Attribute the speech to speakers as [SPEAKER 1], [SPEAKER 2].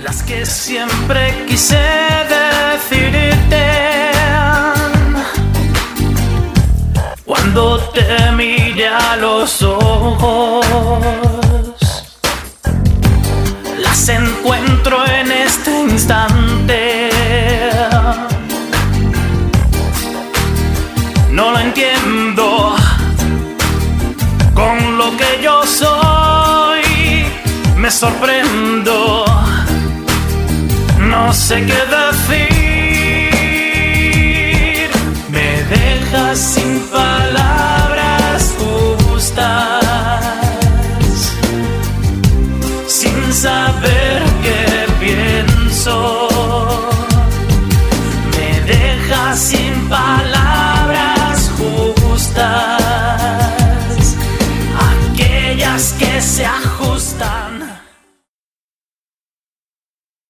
[SPEAKER 1] las que siempre quise decirte. Cuando te miré a los ojos, las encuentro en este instante. No lo entiendo, con lo que yo soy me sorprendo, no sé qué decir, me dejas sin palabras.